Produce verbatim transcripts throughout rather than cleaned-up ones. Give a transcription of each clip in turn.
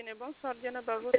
Bonsoir, Dienaba, votre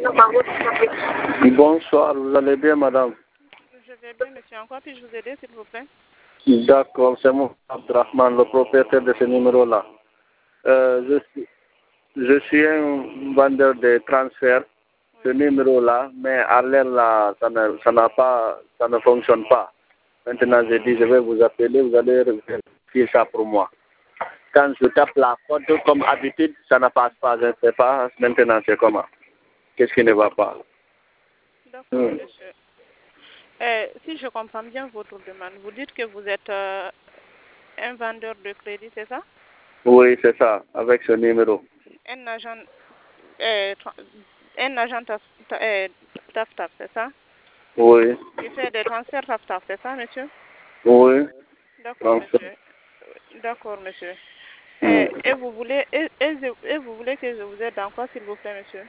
Bonsoir, vous allez bien, madame? Je vais bien, monsieur. En quoi puis-je vous aider, s'il vous plaît? D'accord, c'est moi, Abdrahman, le propriétaire de ce numéro-là. Euh, je, suis, je suis un vendeur de transfert, oui. Ce numéro-là, mais à l'air là, ça ne, ça n'a pas, ça ne fonctionne pas. Maintenant, j'ai dit, je vais vous appeler, vous allez vérifier ça pour moi. Quand je tape la code, comme habitude, ça ne passe pas, je ne sais pas. Maintenant, c'est comment? Qu'est-ce qui ne va pas? D'accord, hmm. monsieur. Euh, si je comprends bien votre demande, vous dites que vous êtes euh, un vendeur de crédit, c'est ça? Oui, c'est ça, avec ce numéro. Un agent, euh, un agent taf, euh, taf, taf, c'est ça? Oui. Qui fait des transferts taf, taf, c'est ça, monsieur? Oui. D'accord, monsieur. D'accord, monsieur. Et, et vous voulez et, et, et vous voulez que je vous aide dans quoi, s'il vous plaît, monsieur?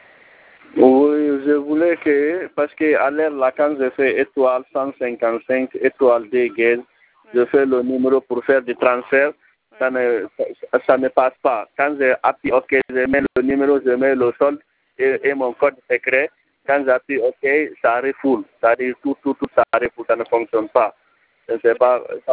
Oui, je voulais que, parce qu'à l'air là, quand je fais étoile cent cinquante-cinq, étoile des guises, oui. Je fais le numéro pour faire du transfert, oui. ça, ne, ça, ça ne passe pas. Quand j'appuie OK, je mets le numéro, je mets le solde et, et mon code secret. Quand j'appuie OK, ça refoule. Ça dit tout, tout, tout, ça refoule, ça ne fonctionne pas. Je ne sais pas. Ça...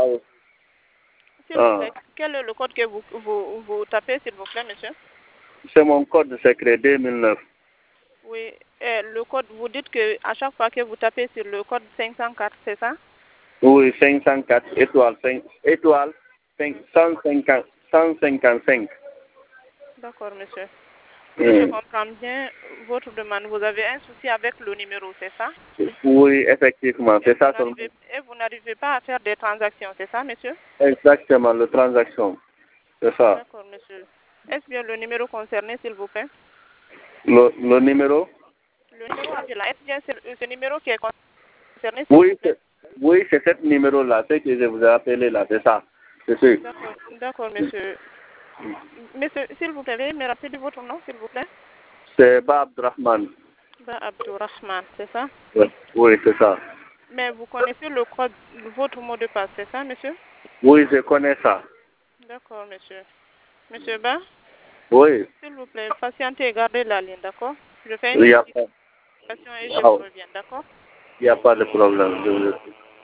S'il vous plaît, quel est le code que vous, vous, vous tapez, s'il vous plaît, monsieur? C'est mon code secret deux mille neuf. Oui, et le code, vous dites que à chaque fois que vous tapez sur le code cinq cent quatre, c'est ça? Oui, cinq cent quatre, étoile, cinq, étoile, cinq, cent cinquante, cent cinquante-cinq. D'accord, monsieur. Si mmh. je comprends bien votre demande, vous avez un souci avec le numéro, c'est ça? Oui, effectivement, c'est ça. Et vous n'arrivez pas à faire des transactions, c'est ça, monsieur? Exactement, les transactions, c'est ça. D'accord, monsieur. Est-ce bien le numéro concerné, s'il vous plaît? Le, le numéro? Le numéro là, est-ce bien ce numéro qui est concerné, s'il oui, vous plaît? Oui, c'est ce numéro-là, c'est que je vous ai appelé là, c'est ça. C'est sûr. D'accord, d'accord, monsieur. Monsieur, s'il vous plaît, me rappelez votre nom, s'il vous plaît? C'est Ba Abdrahman. Ba Abdrahman, c'est ça? Oui, oui, c'est ça. Mais vous connaissez le code, votre mot de passe, c'est ça, monsieur? Oui, je connais ça. D'accord, monsieur. Monsieur Ba? Oui. S'il vous plaît, patientez et gardez la ligne, d'accord? Je fais une Il y a vérification et je vous reviens, d'accord? Il n'y a pas de problème. Je vous...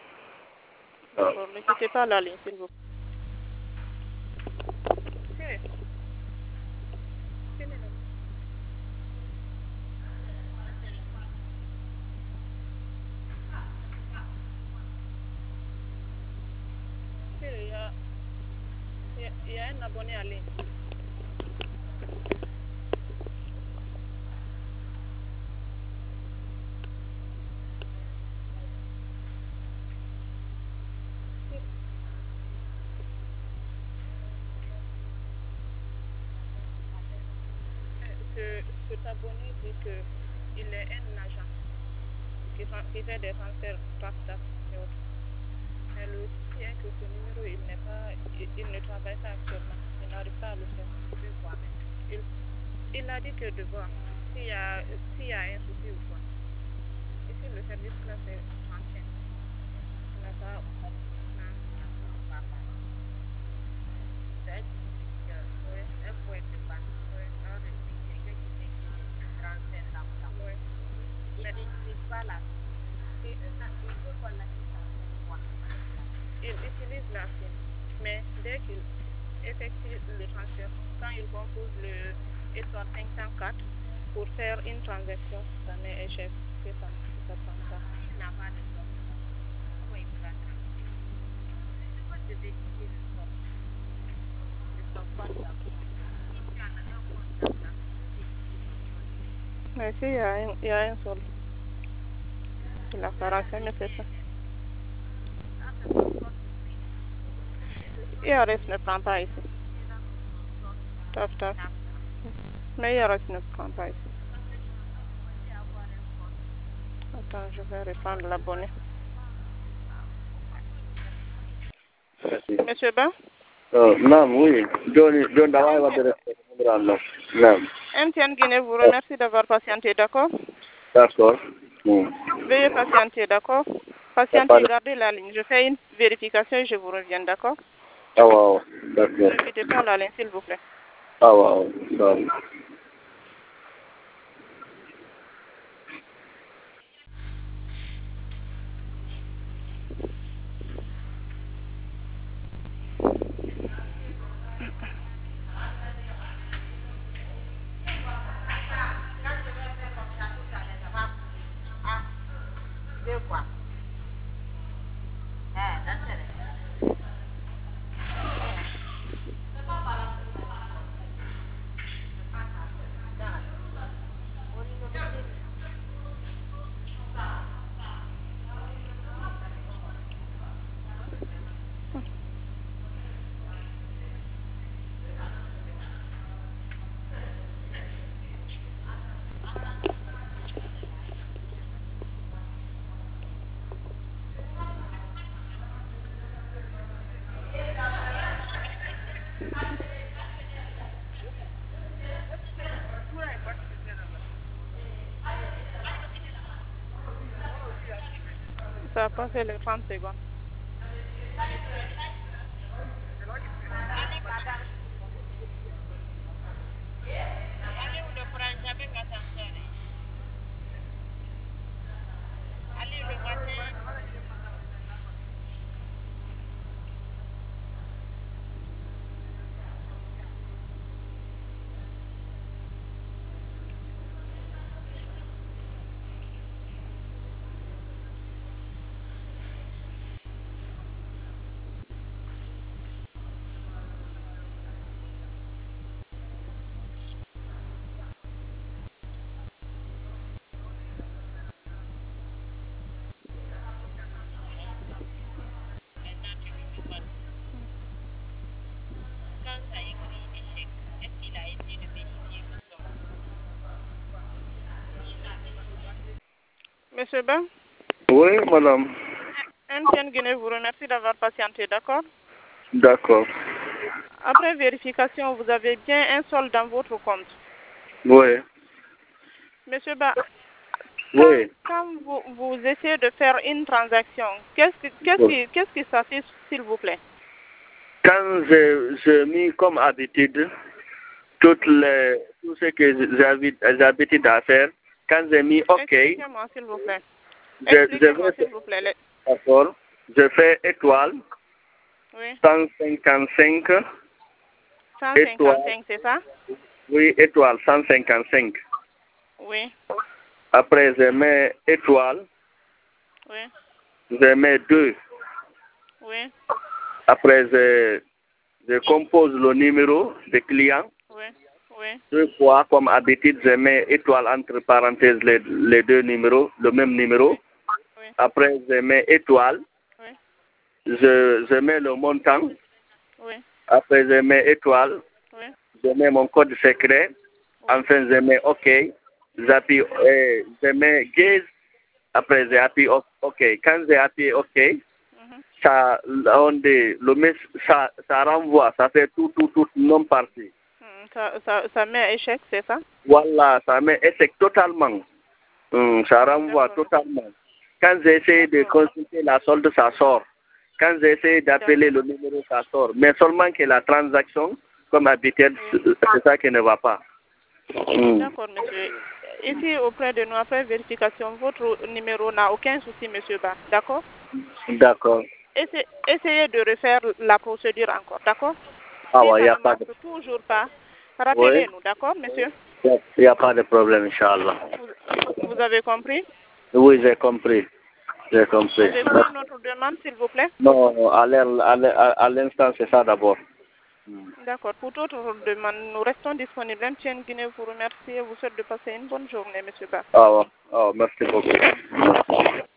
D'accord, ne quittez pas la ligne, s'il vous plaît. Il y a, il y a un abonné à ligne. Ce, cet abonné dit qu'il est un agent qui, qui fait des transferts tap tap et autres. Mais le souci est que ce numéro, il n'est pas, il, il ne travaille pas actuellement. Il n'arrive pas à le faire. Il, il a dit que de voir s'il y a, s'il y a un souci ou quoi. Ici, le service là, c'est trente-cinq. Il n'a pas. Il utilise la SIM, mais dès qu'il effectue le transfert, quand il compose le étoile cinq cent quatre pour faire une transaction, ça met échec, que ça ne prend pas. Il n'a pas de somme. Comment il peut la transférer? Je peux te décider le somme. Le somme pas ça. Si tu en as un compte là, tu peux décider ton solde. Mais si, il y a un, il y a un solde. Il a quarante-cinq mille, c'est ça. I R S ne prend pas ici. Taf, taf. Mais I R S ne prend pas ici. Attends, je vais reprendre l'abonné. Monsieur Ben? Oh, non, oui. John, John, non. M T N Guinée vous remercie d'avoir patienté, d'accord? D'accord. Mm. Veuillez patienter, d'accord? Patientez, gardez la ligne. Je fais une vérification et je vous reviens, d'accord? Ah, wow. D'accord. Ne quittez pas la ligne, s'il vous plaît. Ah, wow. Sorry. Ça a pas fait les trente secondes. Monsieur Ben, Oui, madame. M T N Guinée vous remercie d'avoir patienté, d'accord? D'accord. Après vérification, vous avez bien un solde dans votre compte. Oui. Monsieur Ba, quand, Oui. quand vous, vous essayez de faire une transaction, qu'est-ce qui, qu'est-ce Oui. qui, qu'est-ce qui s'affiche, s'il vous plaît? Quand j'ai j'ai mis comme habitude toutes les, tout ce que j'ai j'ai l'habitude à faire, quand j'ai mis OK, Expliquez-moi, s'il vous plaît. je, je Expliquez-moi, vais s'il vous plaît. Les- d'accord, je fais étoile, Oui, cent cinquante-cinq, cent étoile, cinquante-cinq, c'est ça? oui, étoile, cent cinquante-cinq. Oui, Après, je mets étoile, oui, je mets deux. oui, Après, je, je compose le numéro de client. oui, oui, Deux fois, comme habitude, je mets étoile entre parenthèses les, les deux numéros, le même numéro. oui, oui, Après, je mets étoile. oui, Je, je mets le montant. oui, Après, je mets étoile. oui, Je mets mon code secret. oui. Enfin, je mets OK. J'appuie, euh, je mets gaze. Après, j'appuie OK. Quand j'ai appuyé OK, Mhm. ça, on dit, le mes- ça, ça renvoie. Ça fait tout, tout, tout, non parti. Hmm, Ça, ça, ça met échec, c'est ça? Voilà, ça met échec totalement. Hum, ça renvoie D'accord, totalement. Quand j'essaie de d'accord, consulter la solde, ça sort. Quand j'essaie d'appeler le numéro, ça sort. Mais seulement que la transaction, comme habituel, oui. c'est ça qui ne va pas. Hum. D'accord, monsieur. Ici, auprès de nous, après vérification, votre numéro n'a aucun souci, monsieur Ba. D'accord? D'accord. Essa- Essayez de refaire la procédure encore, d'accord? Ah Si ouais, il ça n'y ne a pas marche de, toujours pas, oui, rappelez-nous, d'accord, monsieur? il n'y a pas de problème, Inch'Allah. Vous, vous avez compris? Oui, j'ai compris. J'ai compris. Avez-vous une autre demande, s'il vous plaît? Non, à l'in- à l'in- à l'instant, c'est ça d'abord. D'accord. Pour d'autres demandes, nous restons disponibles. M T N Guinée vous remercie et vous souhaite de passer une bonne journée, monsieur Ba. Ah, ouais. Ah, merci beaucoup.